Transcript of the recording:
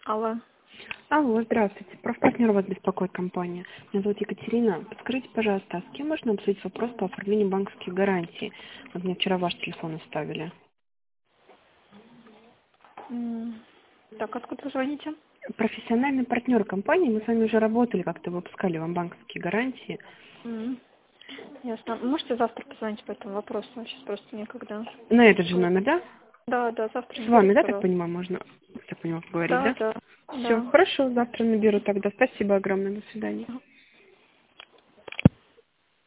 Алло. Алло, здравствуйте. Профпартнер вас беспокоит компания. Меня зовут Екатерина. Подскажите, пожалуйста, а с кем можно обсудить вопрос по оформлению банковских гарантий? Вот мне вчера ваш телефон оставили. Так, откуда вы звоните? Профессиональный партнер компании. Мы с вами уже работали, как-то выпускали вам банковские гарантии. Ясно. Можете завтра позвонить по этому вопросу? Сейчас просто некогда. На этот же номер, да? Да, завтра С вами, наберите, да, так пожалуйста. понимаю, можно, так понимаю, поговорить, Да, да? да, Все, да. хорошо, завтра наберу тогда. Спасибо огромное, до свидания.